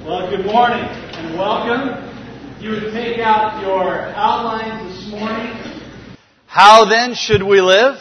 Well, good morning and welcome. If you would take out your outlines this morning. How then should we live?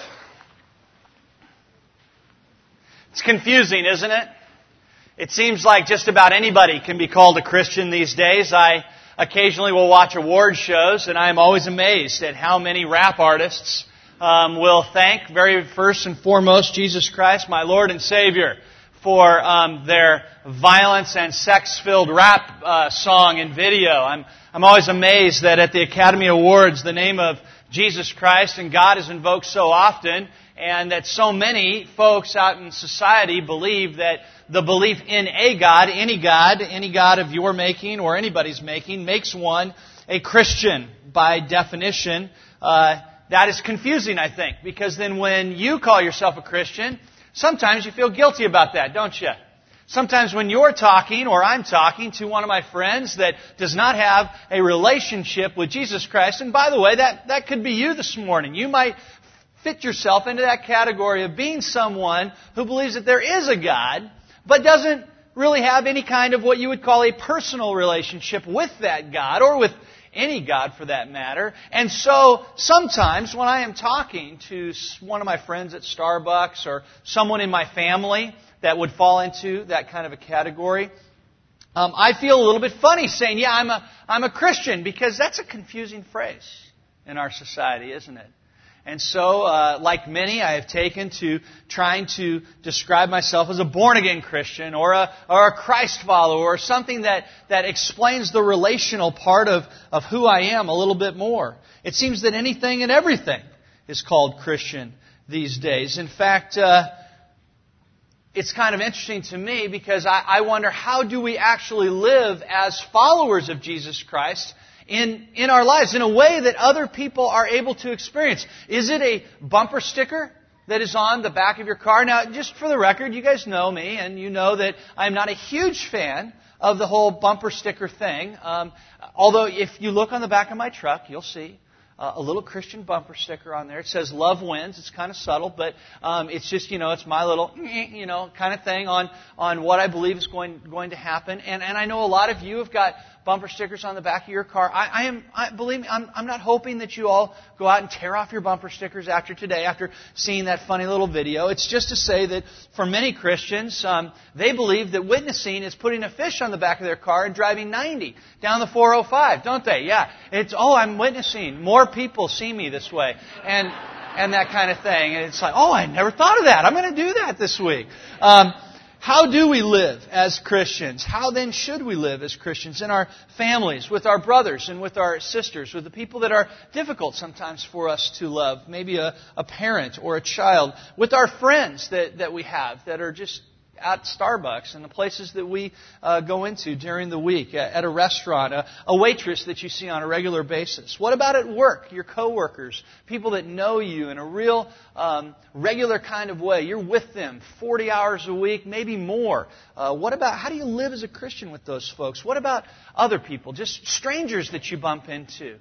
It's confusing, isn't it? It seems like just about anybody can be called a Christian these days. I occasionally will watch award shows, and I am always amazed at how many rap artists will thank, very first and foremost, Jesus Christ, my Lord and Savior, for their violence and sex-filled rap song and video. I'm always amazed that at the Academy Awards, the name of Jesus Christ and God is invoked so often, and that so many folks out in society believe that the belief in a God, any God of your making or anybody's making, makes one a Christian by definition. That is confusing, I think, because then when you call yourself a Christian, sometimes you feel guilty about that, don't you? Sometimes when you're talking, or I'm talking to one of my friends that does not have a relationship with Jesus Christ, and by the way, that could be you this morning. You might fit yourself into that category of being someone who believes that there is a God, but doesn't really have any kind of what you would call a personal relationship with that God, or with any God for that matter. And so sometimes when I am talking to one of my friends at Starbucks or someone in my family that would fall into that kind of a category, I feel a little bit funny saying, yeah, I'm a Christian, because that's a confusing phrase in our society, isn't it? And so, like many, I have taken to trying to describe myself as a born-again Christian or a Christ follower, or something that explains the relational part of who I am a little bit more. It seems that anything and everything is called Christian these days. In fact, it's kind of interesting to me, because I wonder, how do we actually live as followers of Jesus Christ in our lives in a way that other people are able to experience? Is it a bumper sticker that is on the back of your car? Now, just for the record, you guys know me, and you know that I'm not a huge fan of the whole bumper sticker thing. Although if you look on the back of my truck, you'll see a little Christian bumper sticker on there. It says "Love Wins." It's kind of subtle, but it's just, it's my little, kind of thing on what I believe is going to happen. And I know a lot of you have got bumper stickers on the back of your car. Believe me, I'm not hoping that you all go out and tear off your bumper stickers after today, after seeing that funny little video. It's just to say that for many Christians, they believe that witnessing is putting a fish on the back of their car and driving 90 down the 405, don't they? Yeah. It's, I'm witnessing. More people see me this way. And that kind of thing. And it's like, I never thought of that. I'm going to do that this week. How do we live as Christians? How then should we live as Christians in our families, with our brothers and with our sisters, with the people that are difficult sometimes for us to love, maybe a parent or a child, with our friends that we have that are just at Starbucks and the places that we go into during the week, at a restaurant, a waitress that you see on a regular basis. What about at work, your coworkers, people that know you in a real regular kind of way? You're with them 40 hours a week, maybe more. What about, how do you live as a Christian with those folks? What about other people, just strangers that you bump into?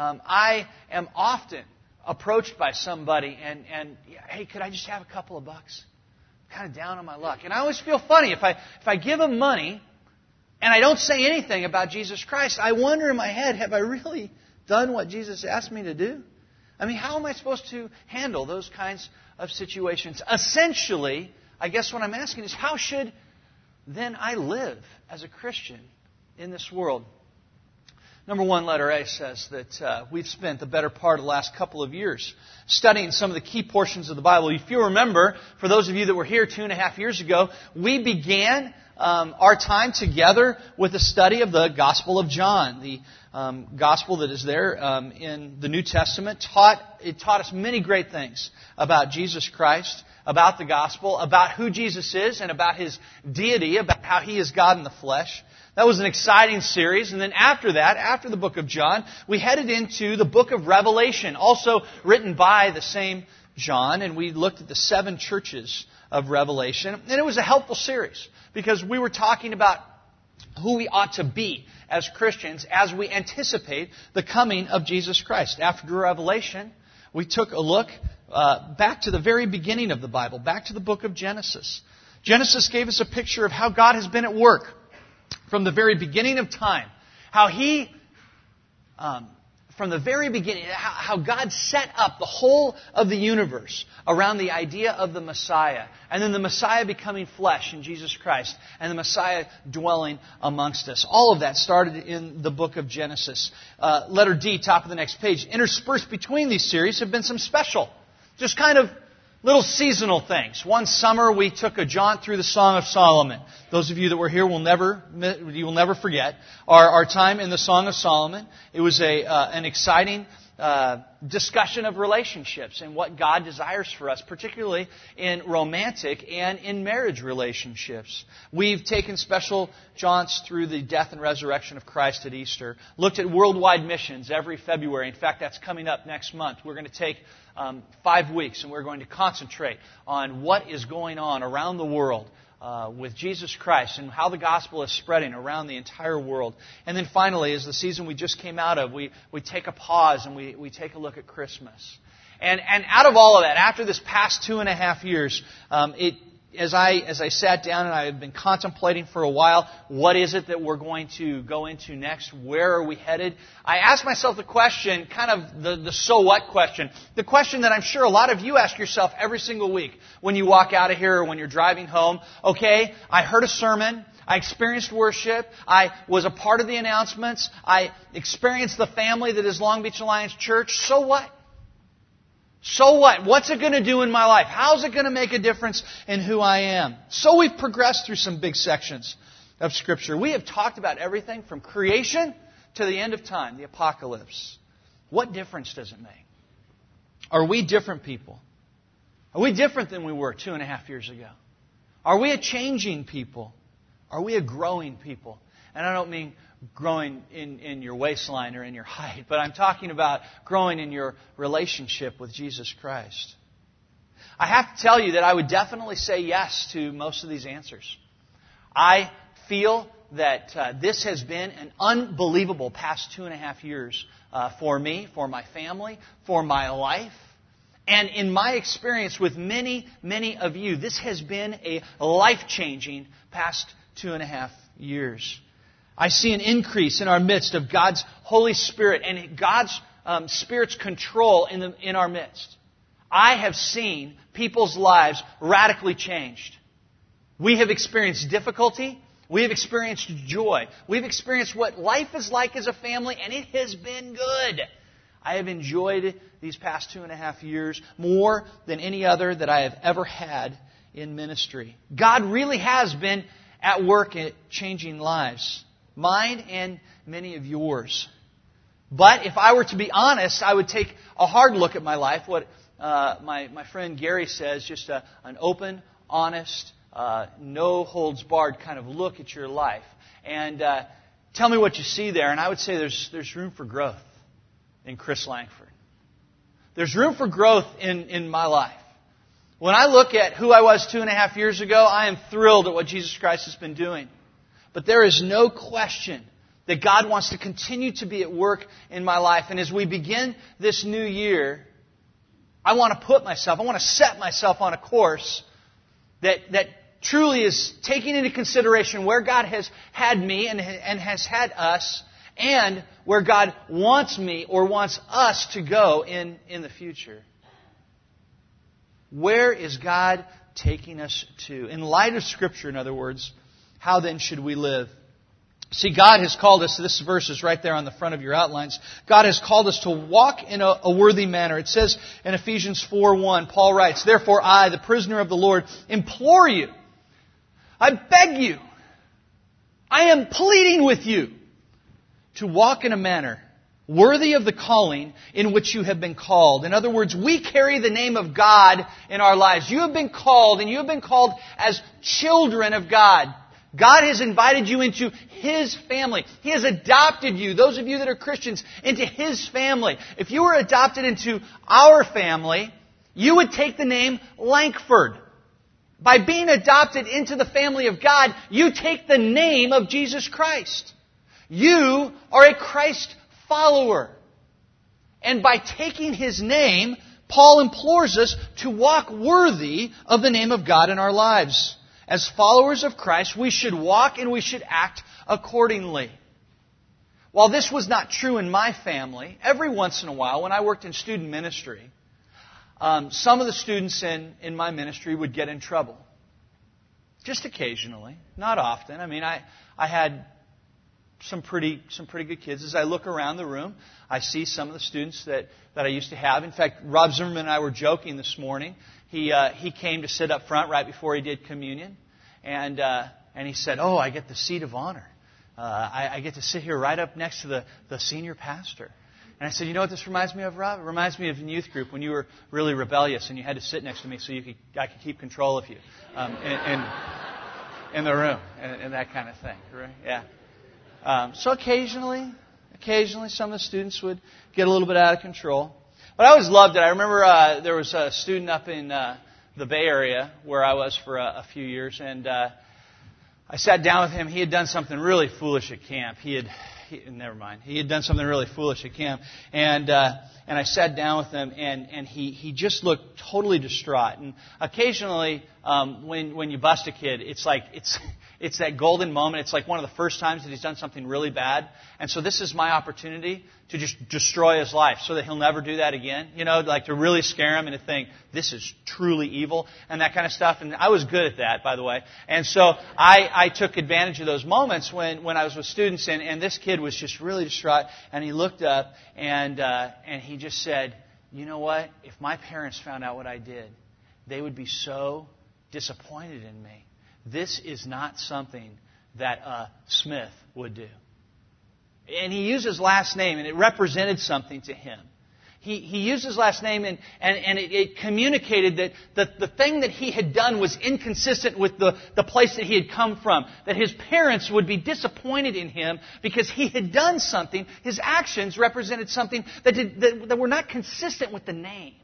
I am often approached by somebody and hey, could I just have a couple of bucks? Kind of down on my luck. And I always feel funny if I give them money and I don't say anything about Jesus Christ. I wonder in my head, have I really done what Jesus asked me to do? I mean, how am I supposed to handle those kinds of situations? Essentially, I guess what I'm asking is, how should then I live as a Christian in this world? Number one, letter A says that we've spent the better part of the last couple of years studying some of the key portions of the Bible. If you remember, for those of you that were here 2.5 years ago, we began our time together with a study of the Gospel of John. The Gospel that is there in the New Testament taught us many great things about Jesus Christ, about the Gospel, about who Jesus is, and about His deity, about how He is God in the flesh. That was an exciting series. And then after that, after the book of John, we headed into the book of Revelation, also written by the same John. And we looked at the 7 churches of Revelation. And it was a helpful series, because we were talking about who we ought to be as Christians as we anticipate the coming of Jesus Christ. After Revelation, we took a look back to the very beginning of the Bible, back to the book of Genesis. Genesis gave us a picture of how God has been at work from the very beginning of time, how He, from the very beginning, how God set up the whole of the universe around the idea of the Messiah. And then the Messiah becoming flesh in Jesus Christ. And the Messiah dwelling amongst us. All of that started in the book of Genesis. Letter D, top of the next page. Interspersed between these series have been some special, just kind of little seasonal things. One summer we took a jaunt through the Song of Solomon. Those of you that were here will never forget our time in the Song of Solomon. It was an exciting discussion of relationships and what God desires for us, particularly in romantic and in marriage relationships. We've taken special jaunts through the death and resurrection of Christ at Easter, looked at worldwide missions every February. In fact, that's coming up next month. We're going to take 5 weeks and we're going to concentrate on what is going on around the world with Jesus Christ and how the gospel is spreading around the entire world. And then finally, as the season we just came out of, we take a pause and we take a look at Christmas. And out of all of that, after this past 2.5 years, as I sat down and I had been contemplating for a while, what is it that we're going to go into next? Where are we headed? I asked myself the question, kind of the so what question. The question that I'm sure a lot of you ask yourself every single week when you walk out of here or when you're driving home. Okay, I heard a sermon. I experienced worship. I was a part of the announcements. I experienced the family that is Long Beach Alliance Church. So what? So what? What's it going to do in my life? How's it going to make a difference in who I am? So we've progressed through some big sections of Scripture. We have talked about everything from creation to the end of time, the apocalypse. What difference does it make? Are we different people? Are we different than we were 2.5 years ago? Are we a changing people? Are we a growing people? And I don't mean growing in your waistline or in your height, but I'm talking about growing in your relationship with Jesus Christ. I have to tell you that I would definitely say yes to most of these answers. I feel that this has been an unbelievable past 2.5 years for me, for my family, for my life. And in my experience with many, many of you, this has been a life-changing past 2.5 years. I see an increase in our midst of God's Holy Spirit and God's Spirit's control in our midst. I have seen people's lives radically changed. We have experienced difficulty. We have experienced joy. We've experienced what life is like as a family, and it has been good. I have enjoyed these past 2.5 years more than any other that I have ever had in ministry. God really has been at work at changing lives. Mine and many of yours. But if I were to be honest, I would take a hard look at my life. What my friend Gary says, just an open, honest, no holds barred kind of look at your life. And tell me what you see there. And I would say there's room for growth in Chris Langford. There's room for growth in my life. When I look at who I was 2.5 years ago, I am thrilled at what Jesus Christ has been doing. But there is no question that God wants to continue to be at work in my life. And as we begin this new year, I want to set myself on a course that truly is taking into consideration where God has had me and has had us, and where God wants me or wants us to go in the future. Where is God taking us to? In light of Scripture, in other words, how then should we live? See, God has called us, this verse is right there on the front of your outlines, God has called us to walk in a worthy manner. It says in Ephesians 4:1, Paul writes, "Therefore I, the prisoner of the Lord, implore you, I beg you, I am pleading with you to walk in a manner worthy of the calling in which you have been called." In other words, we carry the name of God in our lives. You have been called, and you have been called as children of God. God has invited you into His family. He has adopted you, those of you that are Christians, into His family. If you were adopted into our family, you would take the name Langford. By being adopted into the family of God, you take the name of Jesus Christ. You are a Christ follower. And by taking His name, Paul implores us to walk worthy of the name of God in our lives. As followers of Christ, we should walk and we should act accordingly. While this was not true in my family, every once in a while, when I worked in student ministry, some of the students in my ministry would get in trouble. Just occasionally, not often. I mean, I had some pretty good kids. As I look around the room, I see some of the students that I used to have. In fact, Rob Zimmerman and I were joking this morning. He came to sit up front right before he did communion, and he said, "Oh, I get the seat of honor. I get to sit here right up next to the senior pastor." And I said, "You know what this reminds me of, Rob? It reminds me of in youth group when you were really rebellious and you had to sit next to me so I could keep control of you in the room and that kind of thing." Right? Yeah. So occasionally, some of the students would get a little bit out of control. But I always loved it. I remember there was a student up in the Bay Area where I was for a few years, and I sat down with him. He had done something really foolish at camp. He had done something really foolish at camp, and I sat down with him, and he just looked totally distraught. And occasionally, when you bust a kid, it's like it's that golden moment. It's like one of the first times that he's done something really bad, and so this is my opportunity to just destroy his life so that he'll never do that again. You know, like to really scare him and to think this is truly evil and that kind of stuff. And I was good at that, by the way. And so I took advantage of those moments when I was with students, and this kid was just really distraught, and he looked up and he just said, "You know what? If my parents found out what I did, they would be so disappointed in me. This is not something that Smith would do." And he used his last name, and it represented something to him. He used his last name, and it communicated that the thing that he had done was inconsistent with the place that he had come from. That his parents would be disappointed in him because he had done something. His actions represented something that were not consistent with the name.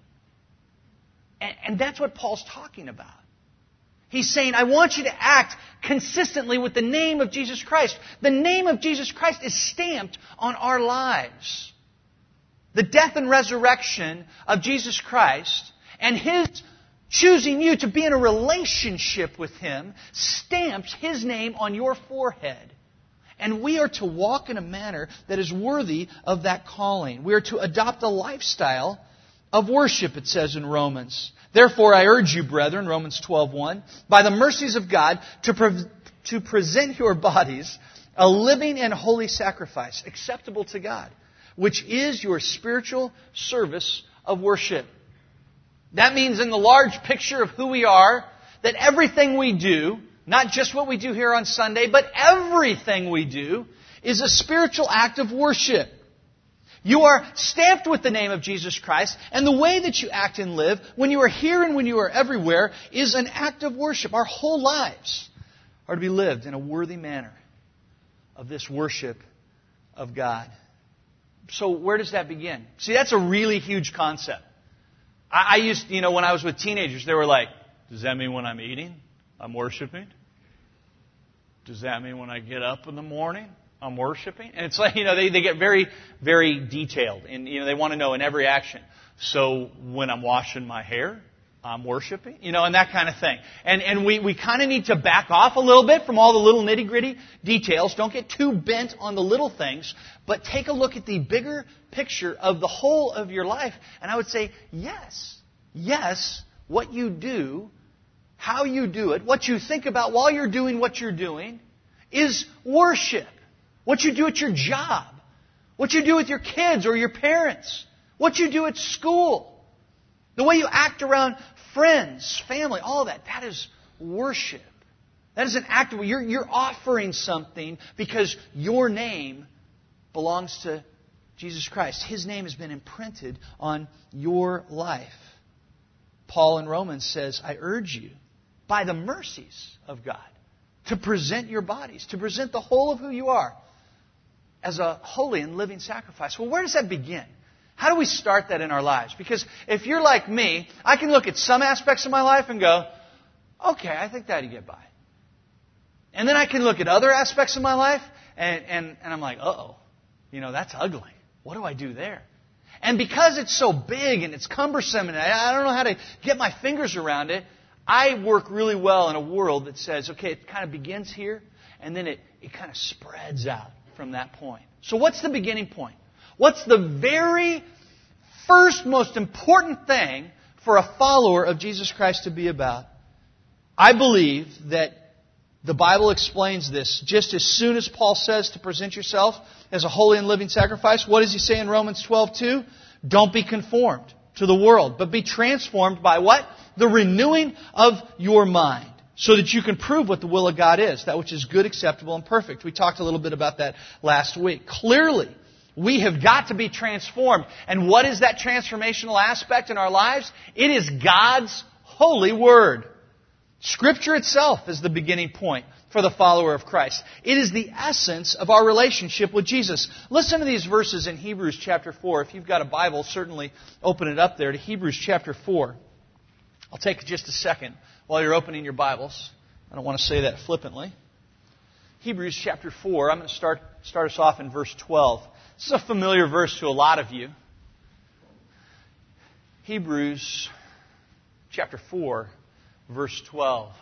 And that's what Paul's talking about. He's saying, I want you to act consistently with the name of Jesus Christ. The name of Jesus Christ is stamped on our lives. The death and resurrection of Jesus Christ and His choosing you to be in a relationship with Him stamps His name on your forehead. And we are to walk in a manner that is worthy of that calling. We are to adopt a lifestyle of worship, it says in Romans. Therefore, I urge you, brethren, Romans 12:1, by the mercies of God, to present your bodies a living and holy sacrifice, acceptable to God, which is your spiritual service of worship. That means in the large picture of who we are, that everything we do, not just what we do here on Sunday, but everything we do, is a spiritual act of worship. You are stamped with the name of Jesus Christ, and the way that you act and live, when you are here and when you are everywhere, is an act of worship. Our whole lives are to be lived in a worthy manner of this worship of God. So where does that begin? See, that's a really huge concept. I used, when I was with teenagers, they were like, does that mean when I'm eating, I'm worshiping? Does that mean when I get up in the morning, I'm worshiping? And it's like, they get very, very detailed. And, they want to know in every action. So when I'm washing my hair, I'm worshiping? And that kind of thing. And we kind of need to back off a little bit from all the little nitty-gritty details. Don't get too bent on the little things. But take a look at the bigger picture of the whole of your life. And I would say, yes, what you do, how you do it, what you think about while you're doing what you're doing is worship. What you do at your job, what you do with your kids or your parents, what you do at school, the way you act around friends, family, all that is worship. That is an act of you're offering something because your name belongs to Jesus Christ. His name has been imprinted on your life. Paul in Romans says, I urge you, by the mercies of God, to present your bodies, to present the whole of who you are as a holy and living sacrifice. Well, where does that begin? How do we start that in our lives? Because if you're like me, I can look at some aspects of my life and go, okay, I think that'd get by. And then I can look at other aspects of my life and I'm like, that's ugly. What do I do there? And because it's so big and it's cumbersome and I don't know how to get my fingers around it, I work really well in a world that says, okay, it kind of begins here, and then it kind of spreads out from that point. So what's the beginning point? What's the very first, most important thing for a follower of Jesus Christ to be about? I believe that the Bible explains this just as soon as Paul says to present yourself as a holy and living sacrifice. What does he say in Romans 12:2? Don't be conformed to the world, but be transformed by what? The renewing of your mind, so that you can prove what the will of God is, that which is good, acceptable, and perfect. We talked a little bit about that last week. Clearly, we have got to be transformed. And what is that transformational aspect in our lives? It is God's holy Word. Scripture itself is the beginning point for the follower of Christ. It is the essence of our relationship with Jesus. Listen to these verses in Hebrews chapter 4. If you've got a Bible, certainly open it up there to Hebrews chapter 4. I'll take just a second while you're opening your Bibles. I don't want to say that flippantly. Hebrews chapter 4, I'm going to start us off in verse 12. This is a familiar verse to a lot of you. Hebrews chapter 4, verse 12.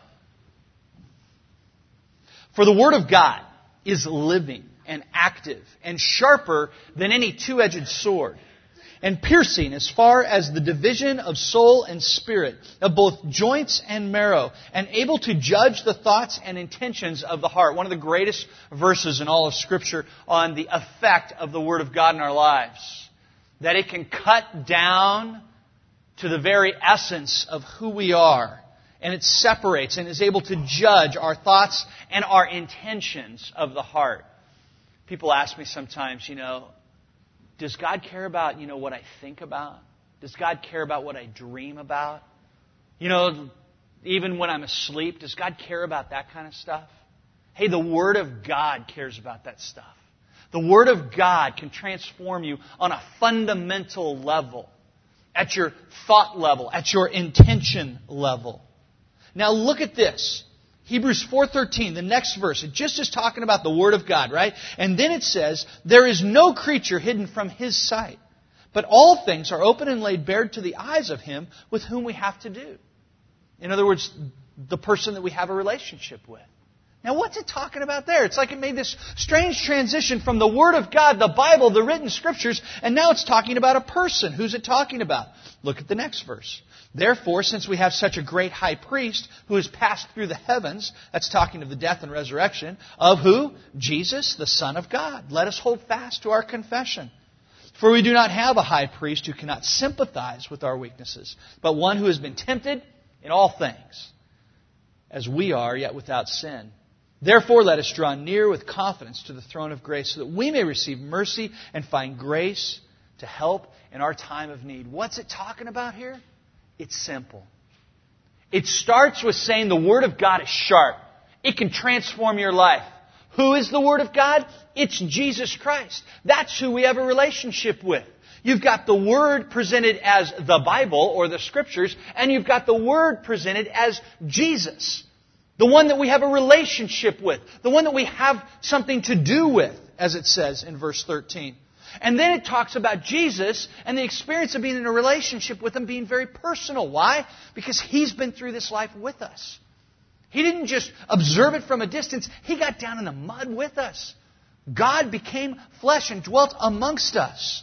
For the Word of God is living and active and sharper than any two-edged sword, and piercing as far as the division of soul and spirit, of both joints and marrow, and able to judge the thoughts and intentions of the heart. One of the greatest verses in all of Scripture on the effect of the Word of God in our lives. That it can cut down to the very essence of who we are. And it separates and is able to judge our thoughts and our intentions of the heart. People ask me sometimes, does God care about, what I think about? Does God care about what I dream about? Even when I'm asleep, does God care about that kind of stuff? Hey, the Word of God cares about that stuff. The Word of God can transform you on a fundamental level, at your thought level, at your intention level. Now look at this. Hebrews 4:13, the next verse. It just is talking about the Word of God, right? And then it says, there is no creature hidden from His sight, but all things are open and laid bare to the eyes of Him with whom we have to do. In other words, the person that we have a relationship with. Now what's it talking about there? It's like it made this strange transition from the Word of God, the Bible, the written Scriptures, and now it's talking about a person. Who's it talking about? Look at the next verse. Therefore, since we have such a great high priest who has passed through the heavens, that's talking of the death and resurrection, of who? Jesus, the Son of God. Let us hold fast to our confession. For we do not have a high priest who cannot sympathize with our weaknesses, but one who has been tempted in all things, as we are, yet without sin. Therefore, let us draw near with confidence to the throne of grace, so that we may receive mercy and find grace to help in our time of need. What's it talking about here? It's simple. It starts with saying the Word of God is sharp. It can transform your life. Who is the Word of God? It's Jesus Christ. That's who we have a relationship with. You've got the Word presented as the Bible or the Scriptures, and you've got the Word presented as Jesus. The one that we have a relationship with. The one that we have something to do with, as it says in verse 13. And then it talks about Jesus and the experience of being in a relationship with Him being very personal. Why? Because He's been through this life with us. He didn't just observe it from a distance. He got down in the mud with us. God became flesh and dwelt amongst us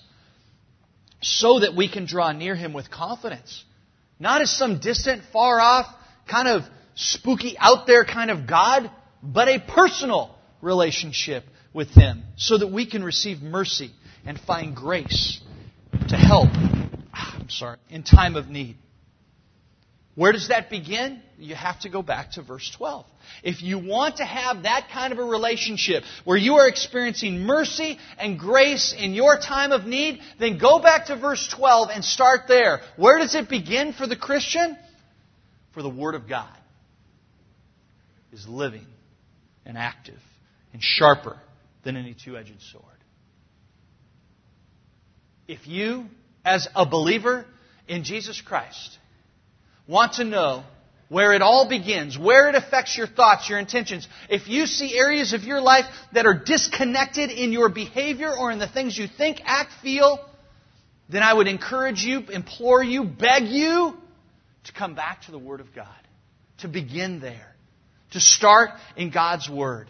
so that we can draw near Him with confidence. Not as some distant, far off, kind of spooky, out there kind of God, but a personal relationship with Him so that we can receive mercy and find grace to help, in time of need. Where does that begin? You have to go back to verse 12. If you want to have that kind of a relationship where you are experiencing mercy and grace in your time of need, then go back to verse 12 and start there. Where does it begin for the Christian? For the Word of God is living and active and sharper than any two-edged sword. If you, as a believer in Jesus Christ, want to know where it all begins, where it affects your thoughts, your intentions, if you see areas of your life that are disconnected in your behavior or in the things you think, act, feel, then I would encourage you, implore you, beg you to come back to the Word of God. to begin there, to start in God's Word.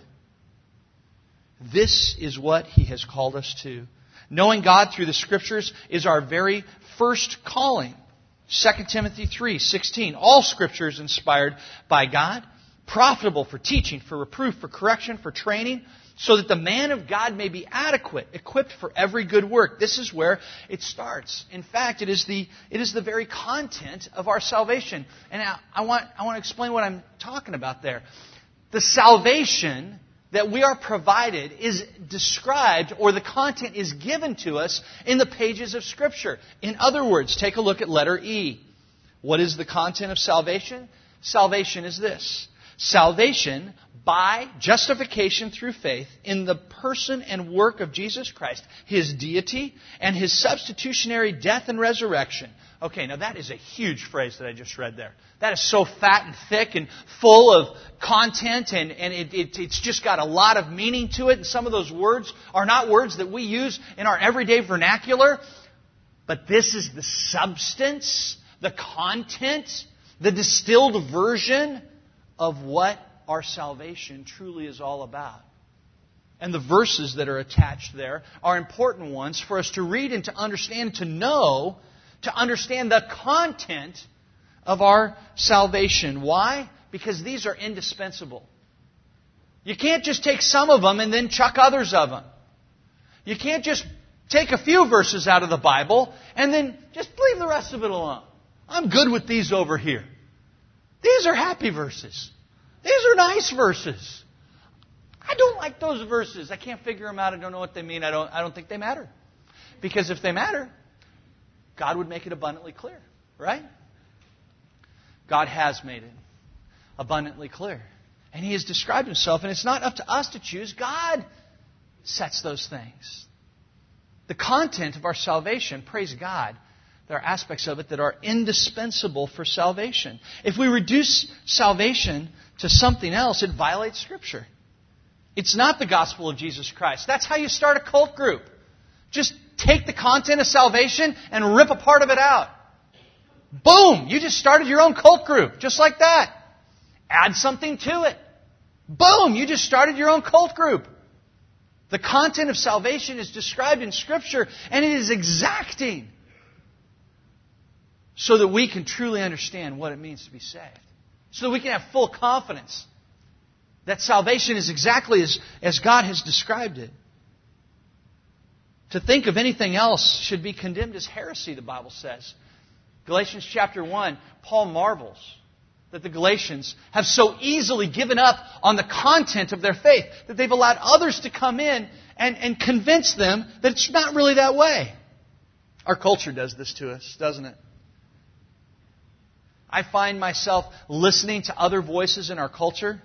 This is what He has called us to. Knowing God through the Scriptures is our very first calling. 2 Timothy 3:16. All Scripture is inspired by God, profitable for teaching, for reproof, for correction, for training, so that the man of God may be adequate, equipped for every good work. This is where it starts. In fact, it is the very content of our salvation. And I want to explain what I'm talking about there. The salvation that we are provided is described, or the content is given to us in the pages of Scripture. In other words, take a look at letter E. What is the content of salvation? Salvation is this. Salvation by justification through faith in the person and work of Jesus Christ, His deity, and His substitutionary death and resurrection. Okay, now that is a huge phrase that I just read there. That is so fat and thick and full of content, and it's just got a lot of meaning to it. And some of those words are not words that we use in our everyday vernacular. But this is the substance, the content, the distilled version of what our salvation truly is all about. And the verses that are attached there are important ones for us to read and to understand, to know, to understand the content of our salvation. Why? Because these are indispensable. You can't just take some of them and then chuck others of them. You can't just take a few verses out of the Bible and then just leave the rest of it alone. I'm good with these over here. These are happy verses. These are nice verses. I don't like those verses. I can't figure them out. I don't know what they mean. I don't think they matter. Because if they matter, God would make it abundantly clear, right? God has made it abundantly clear. And He has described Himself, and it's not up to us to choose. God sets those things. The content of our salvation, praise God, there are aspects of it that are indispensable for salvation. If we reduce salvation to something else, it violates Scripture. It's not the gospel of Jesus Christ. That's how you start a cult group. Just take the content of salvation and rip a part of it out. Boom! You just started your own cult group, just like that. Add something to it. Boom! You just started your own cult group. The content of salvation is described in Scripture, and it is exacting, so that we can truly understand what it means to be saved. So that we can have full confidence that salvation is exactly as God has described it. To think of anything else should be condemned as heresy, the Bible says. Galatians chapter 1, Paul marvels that the Galatians have so easily given up on the content of their faith that they've allowed others to come in and convince them that it's not really that way. Our culture does this to us, doesn't it? I find myself listening to other voices in our culture.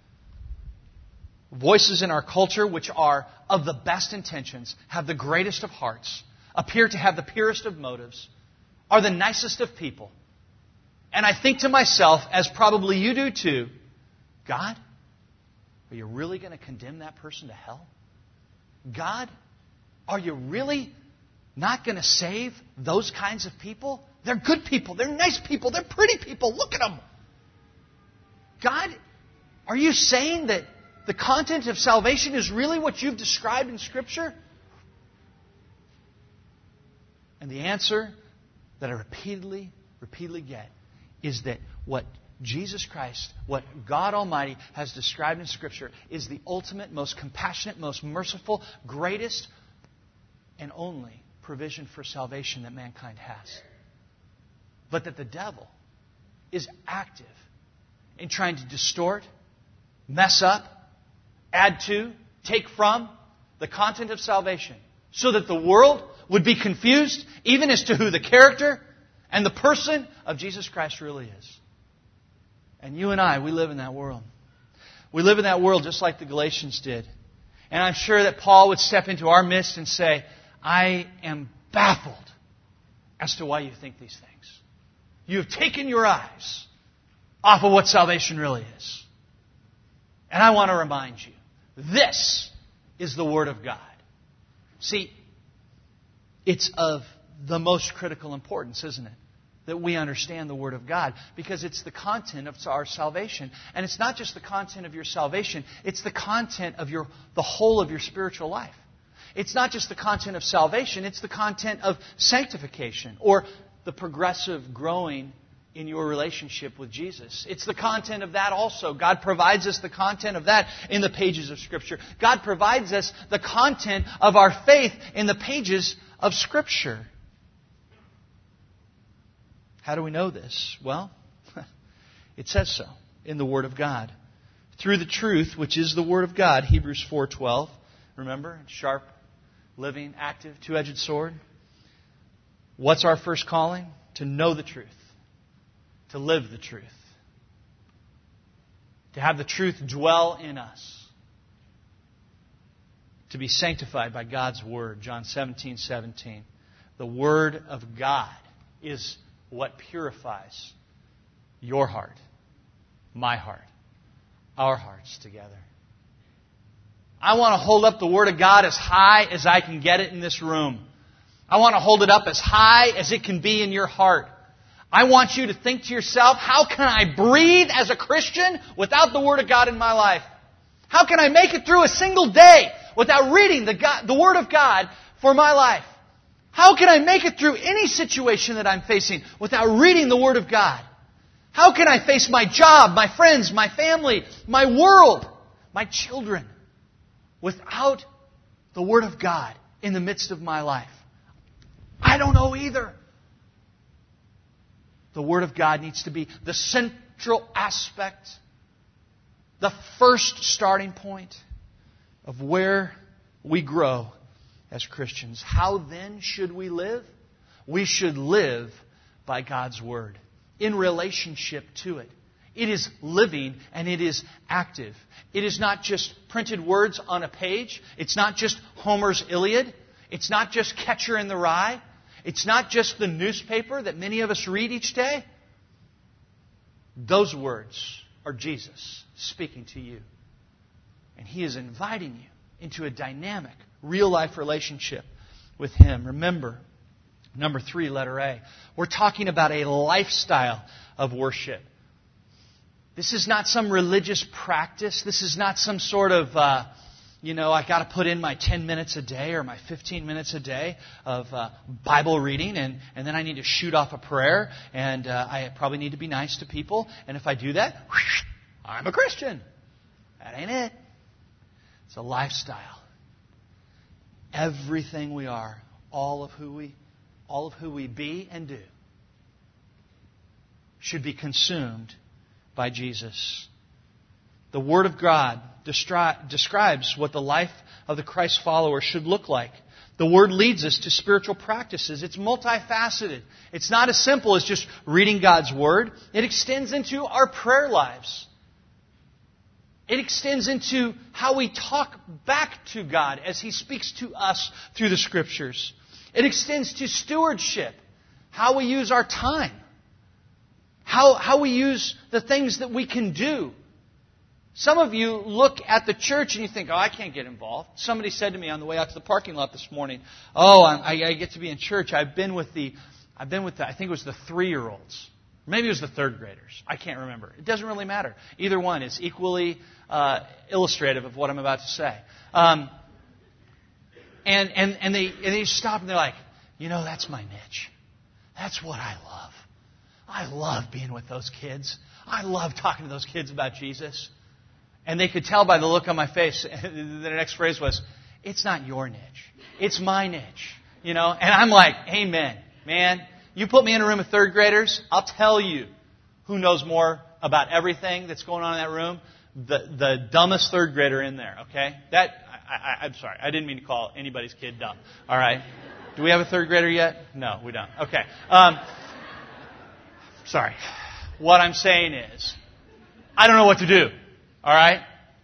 Voices in our culture which are of the best intentions, have the greatest of hearts, appear to have the purest of motives, are the nicest of people. And I think to myself, as probably you do too, God, are you really going to condemn that person to hell? God, are you really not going to save those kinds of people? They're good people. They're nice people. They're pretty people. Look at them. God, are you saying that the content of salvation is really what you've described in Scripture? And the answer that I repeatedly get is that what Jesus Christ, what God Almighty has described in Scripture is the ultimate, most compassionate, most merciful, greatest, and only provision for salvation that mankind has. But that the devil is active in trying to distort, mess up, add to, take from the content of salvation so that the world would be confused even as to who the character and the person of Jesus Christ really is. And you and I, we live in that world. We live in that world just like the Galatians did. And I'm sure that Paul would step into our midst and say, I am baffled as to why you think these things. You have taken your eyes off of what salvation really is. And I want to remind you, this is the Word of God. See, it's of the most critical importance, isn't it? that we understand the Word of God, because it's the content of our salvation. And it's not just the content of your salvation, it's the content of the whole of your spiritual life. It's not just the content of salvation, it's the content of sanctification, or the progressive growing in your relationship with Jesus. It's the content of that also. God provides us the content of that in the pages of Scripture. God provides us the content of our faith in the pages of Scripture. How do we know this? Well, it says so in the Word of God. Through the truth, which is the Word of God, Hebrews 4:12. Remember, sharp, living, active, two-edged sword. What's our first calling? To know the truth. To live the truth. To have the truth dwell in us. To be sanctified by God's Word. John 17:17. The Word of God is what purifies your heart, my heart, our hearts together. I want to hold up the Word of God as high as I can get it in this room. I want to hold it up as high as it can be in your heart. I want you to think to yourself, how can I breathe as a Christian without the Word of God in my life? How can I make it through a single day without reading the Word of God for my life? How can I make it through any situation that I'm facing without reading the Word of God? How can I face my job, my friends, my family, my world, my children without the Word of God in the midst of my life? I don't know either. The Word of God needs to be the central aspect, the first starting point of where we grow as Christians. How then should we live? We should live by God's Word, in relationship to it. It is living and it is active. It is not just printed words on a page. It's not just Homer's Iliad. It's not just Catcher in the Rye. It's not just the newspaper that many of us read each day. Those words are Jesus speaking to you. And He is inviting you into a dynamic, real-life relationship with Him. Remember, number 3, letter A. We're talking about a lifestyle of worship. This is not some religious practice. This is not some sort of, I got to put in my 10 minutes a day or my 15 minutes a day of Bible reading, and then I need to shoot off a prayer, and I probably need to be nice to people. And if I do that, I'm a Christian. That ain't it. It's a lifestyle. Everything we are, all of who we be and do, should be consumed by Jesus. The Word of God describes what the life of the Christ follower should look like. The Word leads us to spiritual practices. It's multifaceted. It's not as simple as just reading God's Word. It extends into our prayer lives. It extends into how we talk back to God as He speaks to us through the Scriptures. It extends to stewardship, how we use our time, how we use the things that we can do. Some of you look at the church and you think, I can't get involved. Somebody said to me on the way out to the parking lot this morning, I get to be in church. I've been with the I think it was the 3-year-olds. Maybe it was the 3rd graders. I can't remember. It doesn't really matter. Either one is equally illustrative of what I'm about to say. And they stop and they're like, that's my niche. That's what I love. I love being with those kids. I love talking to those kids about Jesus. And they could tell by the look on my face. The next phrase was, it's not your niche. It's my niche. And I'm like, amen. Man, you put me in a room of 3rd graders, I'll tell you who knows more about everything that's going on in that room. The dumbest 3rd grader in there, okay? I'm sorry. I didn't mean to call anybody's kid dumb. All right. Do we have a 3rd grader yet? No, we don't. Okay. Sorry. What I'm saying is, I don't know what to do. All right?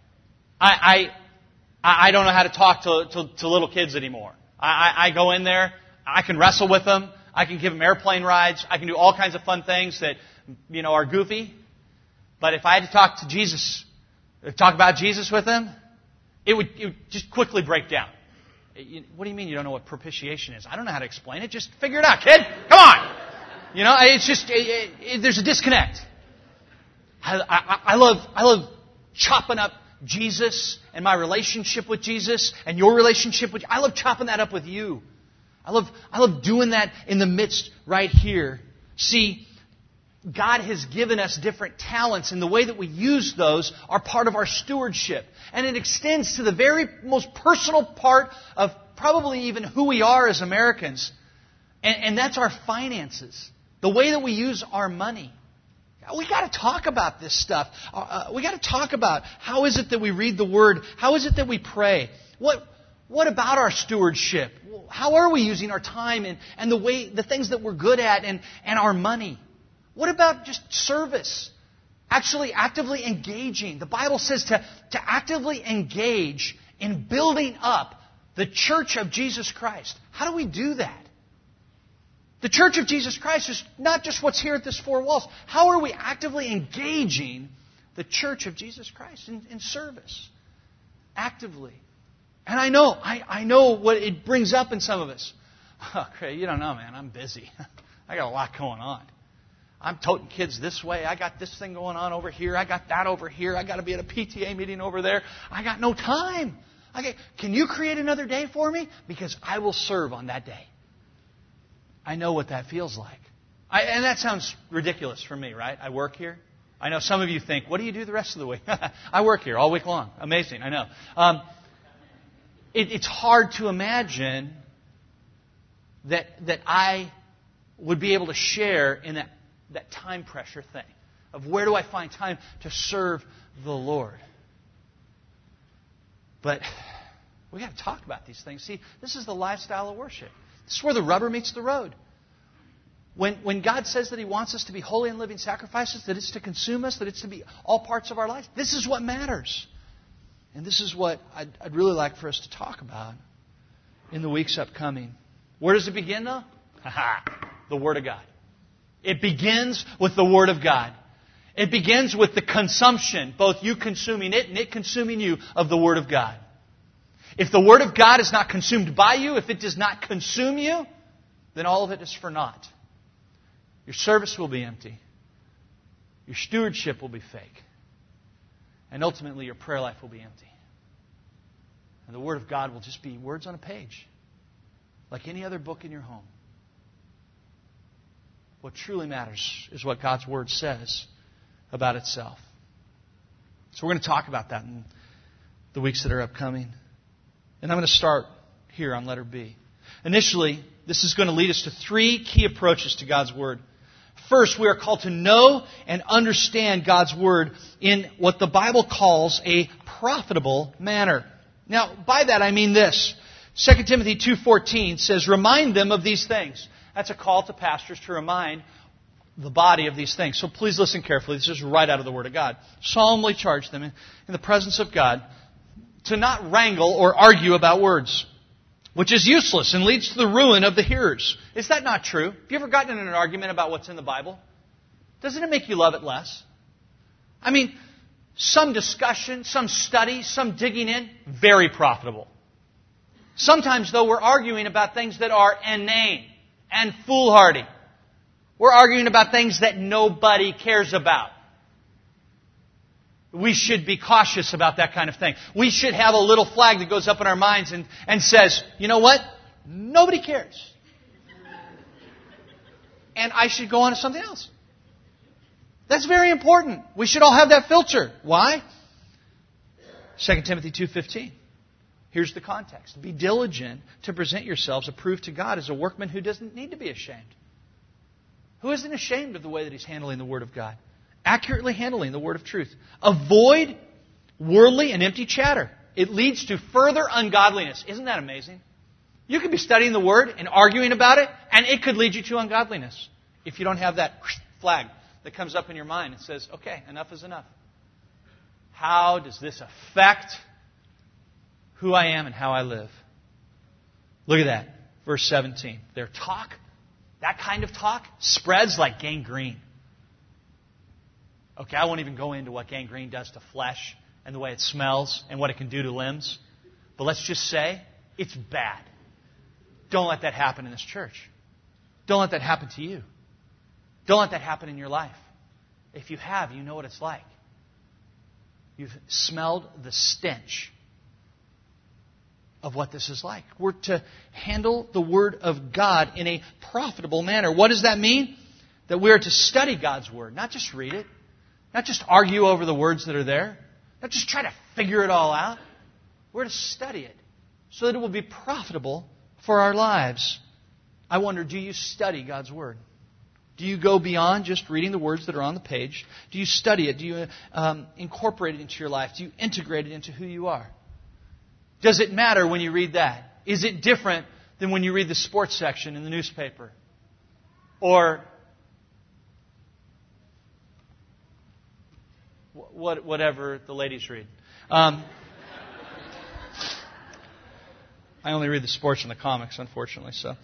I don't know how to talk to little kids anymore. I go in there. I can wrestle with them. I can give them airplane rides. I can do all kinds of fun things that, are goofy. But if I had to talk about Jesus with them, it would just quickly break down. What do you mean you don't know what propitiation is? I don't know how to explain it. Just figure it out, kid. Come on. You know, it's just, there's a disconnect. I love chopping up Jesus and my relationship with Jesus and your relationship with, I love chopping that up with you. I love doing that in the midst right here. See, God has given us different talents, and the way that we use those are part of our stewardship. And it extends to the very most personal part of probably even who we are as Americans. And that's our finances. The way that we use our money. We got to talk about this stuff. We got to talk about how is it that we read the Word? How is it that we pray? What about our stewardship? How are we using our time and the things that we're good at and our money? What about just service? Actually actively engaging. The Bible says to actively engage in building up the church of Jesus Christ. How do we do that? The church of Jesus Christ is not just what's here at this four walls. How are we actively engaging the church of Jesus Christ in service? Actively. And I know what it brings up in some of us. Oh, Craig, you don't know, man. I'm busy. I got a lot going on. I'm toting kids this way. I got this thing going on over here. I got that over here. I got to be at a PTA meeting over there. I got no time. Can you create another day for me? Because I will serve on that day. I know what that feels like. And that sounds ridiculous for me, right? I work here. I know some of you think, what do you do the rest of the week? I work here all week long. Amazing, I know. It's hard to imagine that I would be able to share in that time pressure thing of where do I find time to serve the Lord. But we got to talk about these things. See, this is the lifestyle of worship. This is where the rubber meets the road. When God says that He wants us to be holy and living sacrifices, that it's to consume us, that it's to be all parts of our life, this is what matters. And this is what I'd really like for us to talk about in the weeks upcoming. Where does it begin, though? The Word of God. It begins with the Word of God. It begins with the consumption, both you consuming it and it consuming you, of the Word of God. If the Word of God is not consumed by you, if it does not consume you, then all of it is for naught. Your service will be empty. Your stewardship will be fake. And ultimately your prayer life will be empty. And the Word of God will just be words on a page, like any other book in your home. What truly matters is what God's Word says about itself. So we're going to talk about that in the weeks that are upcoming. And I'm going to start here on letter B. Initially, this is going to lead us to three key approaches to God's Word. First, we are called to know and understand God's Word in what the Bible calls a profitable manner. Now, by that I mean this. 2 Timothy 2:14 says, "Remind them of these things." That's a call to pastors to remind the body of these things. So please listen carefully. This is right out of the Word of God. Solemnly charge them in the presence of God to not wrangle or argue about words, which is useless and leads to the ruin of the hearers. Is that not true? Have you ever gotten in an argument about what's in the Bible? Doesn't it make you love it less? I mean, some discussion, some study, some digging in, very profitable. Sometimes, though, we're arguing about things that are inane and foolhardy. We're arguing about things that nobody cares about. We should be cautious about that kind of thing. We should have a little flag that goes up in our minds and says, you know what? Nobody cares. And I should go on to something else. That's very important. We should all have that filter. Why? 2 Timothy 2:15. Here's the context. Be diligent to present yourselves approved to God as a workman who doesn't need to be ashamed. Who isn't ashamed of the way that he's handling the Word of God? Accurately handling the word of truth. Avoid worldly and empty chatter. It leads to further ungodliness. Isn't that amazing? You could be studying the Word and arguing about it, and it could lead you to ungodliness if you don't have that flag that comes up in your mind and says, okay, enough is enough. How does this affect who I am and how I live? Look at that. Verse 17. Their talk, that kind of talk, spreads like gangrene. Okay, I won't even go into what gangrene does to flesh and the way it smells and what it can do to limbs. But let's just say it's bad. Don't let that happen in this church. Don't let that happen to you. Don't let that happen in your life. If you have, you know what it's like. You've smelled the stench of what this is like. We're to handle the Word of God in a profitable manner. What does that mean? That we are to study God's Word, not just read it, not just argue over the words that are there, not just try to figure it all out. We're to study it so that it will be profitable for our lives. I wonder, do you study God's Word? Do you go beyond just reading the words that are on the page? Do you study it? Do you incorporate it into your life? Do you integrate it into who you are? Does it matter when you read that? Is it different than when you read the sports section in the newspaper? Or whatever the ladies read. I only read the sports and the comics, unfortunately. So,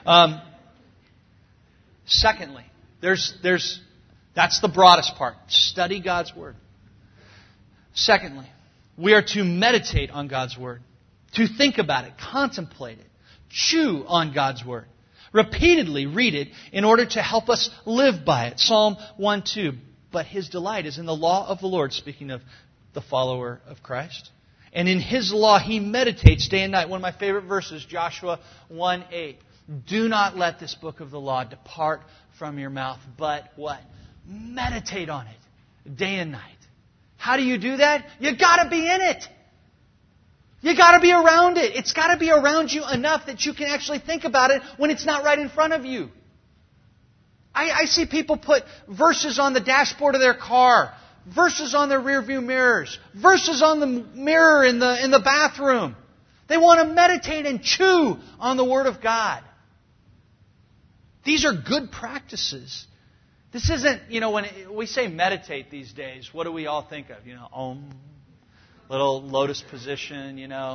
secondly, that's the broadest part. Study God's Word. Secondly, we are to meditate on God's Word, to think about it, contemplate it, chew on God's Word, repeatedly read it in order to help us live by it. Psalm 1:2. But his delight is in the law of the Lord, speaking of the follower of Christ. And in his law he meditates day and night. One of my favorite verses, Joshua 1:8. Do not let this book of the law depart from your mouth, but what? Meditate on it day and night. How do you do that? You got to be in it. You got to be around it. It's got to be around you enough that you can actually think about it when it's not right in front of you. I see people put verses on the dashboard of their car, verses on their rearview mirrors, verses on the mirror in the bathroom. They want to meditate and chew on the Word of God. These are good practices. This isn't, when we say meditate these days, what do we all think of? Om, little lotus position,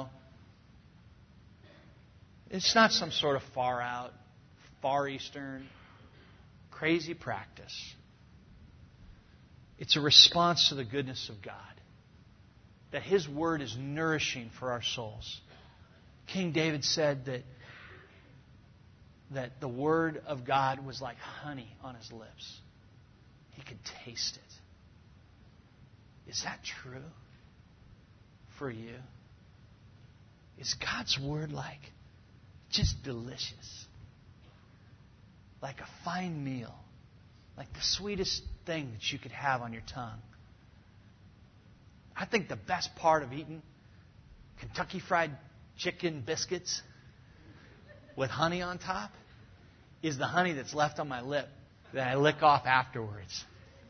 It's not some sort of far out, Far Eastern, crazy practice. It's a response to the goodness of God. That His Word is nourishing for our souls. King David said that the Word of God was like honey on his lips. He could taste it. Is that true for you? Is God's Word like just delicious? Like a fine meal. Like the sweetest thing that you could have on your tongue. I think the best part of eating Kentucky Fried Chicken biscuits with honey on top is the honey that's left on my lip that I lick off afterwards.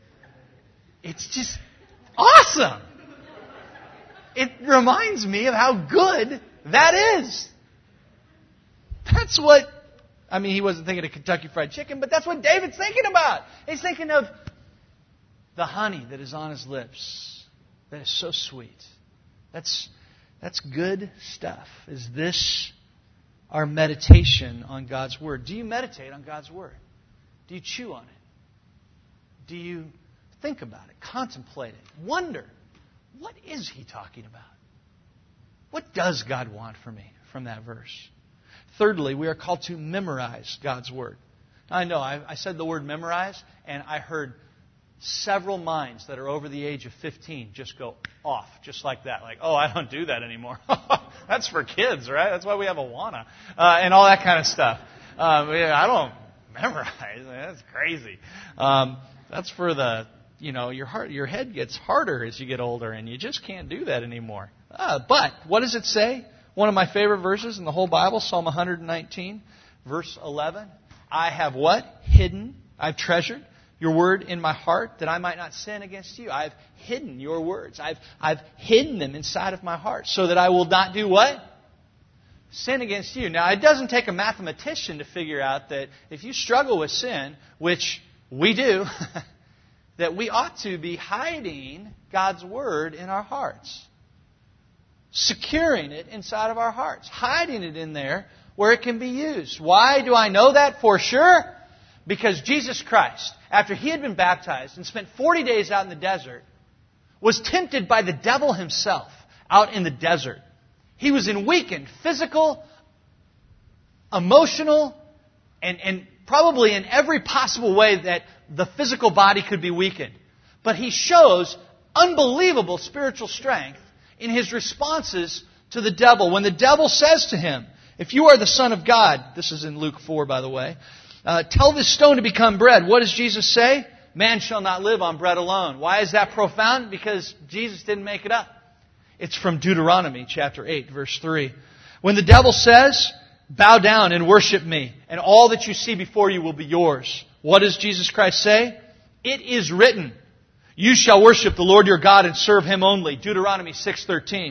It's just awesome. It reminds me of how good that is. That's what, he wasn't thinking of Kentucky Fried Chicken, but that's what David's thinking about. He's thinking of the honey that is on his lips. That is so sweet. That's good stuff. Is this our meditation on God's Word? Do you meditate on God's Word? Do you chew on it? Do you think about it, contemplate it, wonder, what is He talking about? What does God want from me from that verse? Thirdly, we are called to memorize God's Word. I know, I said the word memorize, and I heard several minds that are over the age of 15 just go off, just like that. Like, oh, I don't do that anymore. That's for kids, right? That's why we have Awana. And all that kind of stuff. I don't memorize. That's crazy. That's for the, your head gets harder as you get older, and you just can't do that anymore. But what does it say? One of my favorite verses in the whole Bible, Psalm 119, verse 11. I have what? Hidden. I've treasured your word in my heart that I might not sin against you. I've hidden your words. I've hidden them inside of my heart so that I will not do what? Sin against you. Now, it doesn't take a mathematician to figure out that if you struggle with sin, which we do, that we ought to be hiding God's Word in our hearts. Securing it inside of our hearts. Hiding it in there where it can be used. Why do I know that for sure? Because Jesus Christ, after He had been baptized and spent 40 days out in the desert, was tempted by the devil himself out in the desert. He was in weakened physical, emotional, and probably in every possible way that the physical body could be weakened. But he shows unbelievable spiritual strength in his responses to the devil. When the devil says to him, if you are the Son of God, this is in Luke 4, by the way, tell this stone to become bread. What does Jesus say? Man shall not live on bread alone. Why is that profound? Because Jesus didn't make it up. It's from Deuteronomy chapter 8, verse 3. When the devil says, bow down and worship me, and all that you see before you will be yours. What does Jesus Christ say? It is written, you shall worship the Lord your God and serve Him only. Deuteronomy 6:13.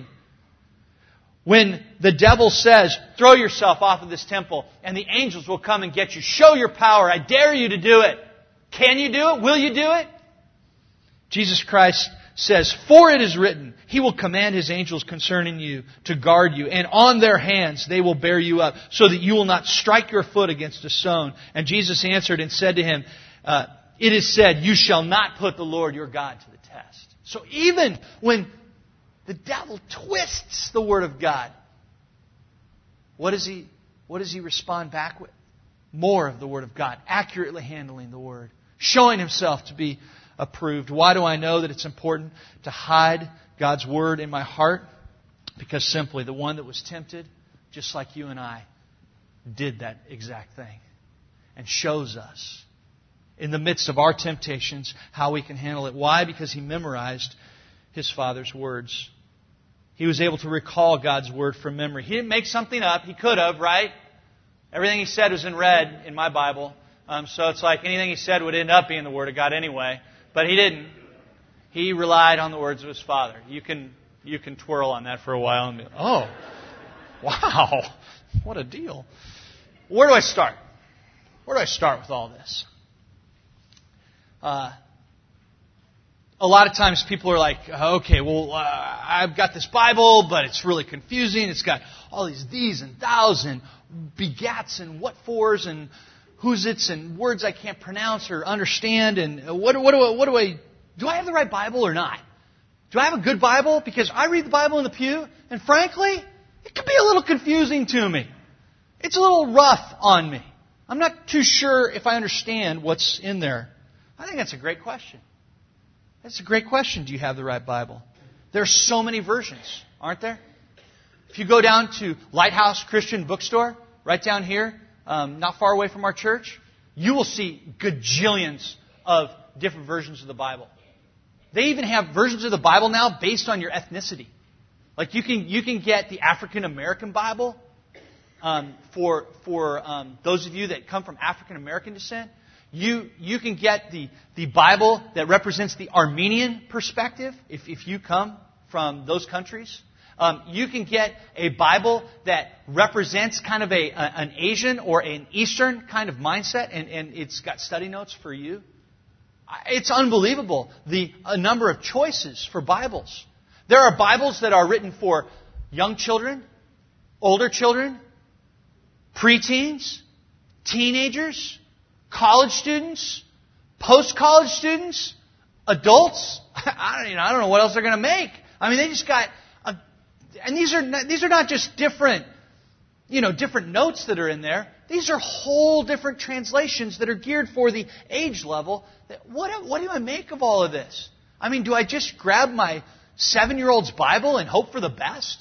When the devil says, throw yourself off of this temple and the angels will come and get you. Show your power. I dare you to do it. Can you do it? Will you do it? Jesus Christ says, for it is written, He will command His angels concerning you to guard you, and on their hands they will bear you up, so that you will not strike your foot against a stone. And Jesus answered and said to him, it is said, you shall not put the Lord your God to the test. So even when the devil twists the Word of God, what does he respond back with? More of the Word of God, accurately handling the Word, showing himself to be approved. Why do I know that it's important to hide God's Word in my heart? Because simply the one that was tempted, just like you and I, did that exact thing. And shows us, in the midst of our temptations, how we can handle it. Why? Because he memorized his Father's words. He was able to recall God's Word from memory. He didn't make something up. He could have, right? Everything he said was in red in my Bible. So it's like anything he said would end up being the Word of God anyway. But he didn't. He relied on the words of his Father. You can twirl on that for a while and be, oh, wow, what a deal. Where do I start? Where do I start with all this? A lot of times people are like, okay, well, I've got this Bible, but it's really confusing. It's got all these and thous and begats and what fors and who's it's and words I can't pronounce or understand. And do I have the right Bible or not? Do I have a good Bible? Because I read the Bible in the pew, and frankly, it can be a little confusing to me. It's a little rough on me. I'm not too sure if I understand what's in there. I think that's a great question. That's a great question. Do you have the right Bible? There are so many versions, aren't there? If you go down to Lighthouse Christian Bookstore, right down here, not far away from our church, you will see gajillions of different versions of the Bible. They even have versions of the Bible now based on your ethnicity. Like you can get the African American Bible for those of you that come from African American descent. You can get the Bible that represents the Armenian perspective if you come from those countries. You can get a Bible that represents kind of an Asian or an Eastern kind of mindset, and it's got study notes for you. It's unbelievable, a number of choices for Bibles. There are Bibles that are written for young children, older children, preteens, teenagers, college students, post-college students, adults. I don't know what else they're going to make. I mean, they just got, and these are not just different notes that are in there. These are whole different translations that are geared for the age level. What do I make of all of this? I mean, do I just grab my 7-year-old's Bible and hope for the best?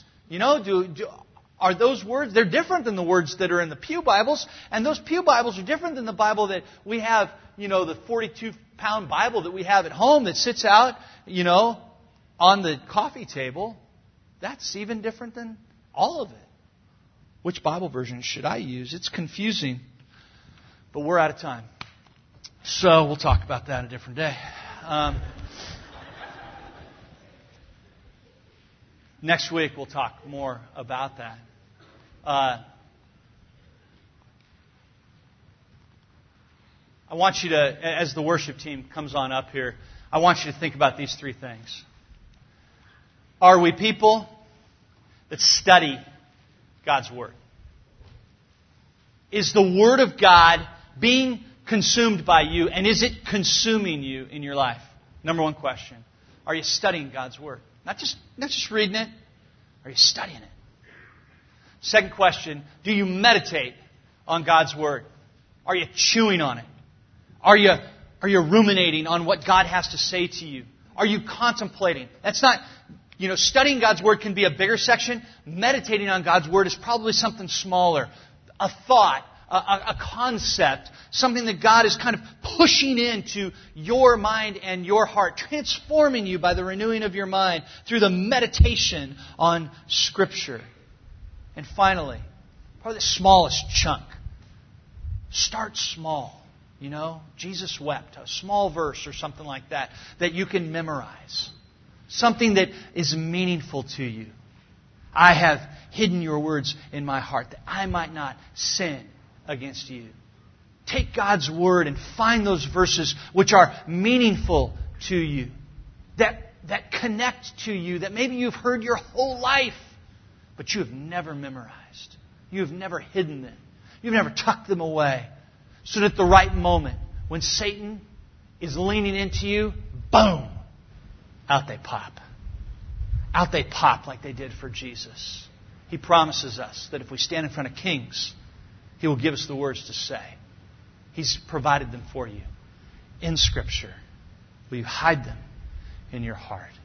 Are those words, they're different than the words that are in the Pew Bibles, and those Pew Bibles are different than the Bible that we have, the 42-pound Bible that we have at home that sits out, on the coffee table. That's even different than all of it. Which Bible version should I use? It's confusing. But we're out of time. So we'll talk about that a different day. Next week we'll talk more about that. I want you to, as the worship team comes on up here, I want you to think about these 3 things. Are we people that study God's Word? Is the Word of God being consumed by you, and is it consuming you in your life? Number 1 question. Are you studying God's Word? Not just reading it. Are you studying it? Second question, do you meditate on God's Word? Are you chewing on it? Are you ruminating on what God has to say to you? Are you contemplating? That's not, studying God's Word can be a bigger section. Meditating on God's Word is probably something smaller. A thought, a concept, something that God is kind of pushing into your mind and your heart, transforming you by the renewing of your mind through the meditation on Scripture. And finally, probably the smallest chunk. Start small. Jesus wept. A small verse or something like that you can memorize. Something that is meaningful to you. I have hidden your words in my heart that I might not sin against you. Take God's Word and find those verses which are meaningful to you. That connect to you, that maybe you've heard your whole life, but you have never memorized. You have never hidden them. You've never tucked them away. So that at the right moment, when Satan is leaning into you, boom, out they pop. Out they pop like they did for Jesus. He promises us that if we stand in front of kings, He will give us the words to say. He's provided them for you in Scripture. Will you hide them in your heart?